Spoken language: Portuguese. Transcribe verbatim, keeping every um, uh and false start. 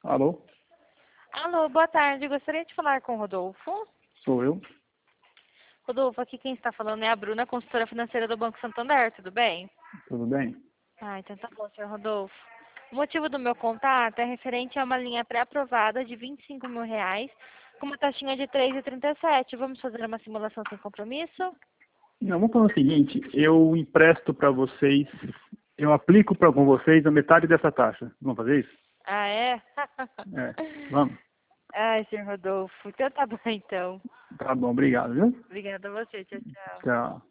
Alô? Alô, boa tarde. Gostaria de falar com o Rodolfo. Sou eu. Rodolfo, aqui quem está falando é a Bruna, consultora financeira do Banco Santander, tudo bem? Tudo bem? Ah, então tá bom, senhor Rodolfo. O motivo do meu contato é referente a uma linha pré-aprovada de vinte e cinco mil reais, com uma taxinha de três vírgula trinta e sete. Vamos fazer uma simulação sem compromisso? Não, vamos fazer o seguinte, eu empresto para vocês, eu aplico para com vocês a metade dessa taxa. Vamos fazer isso? Ah, é? É, vamos. Ai, senhor Rodolfo. Então tá bom, então. Tá bom, obrigado, viu? Obrigada a você. Tchau, tchau. Tchau.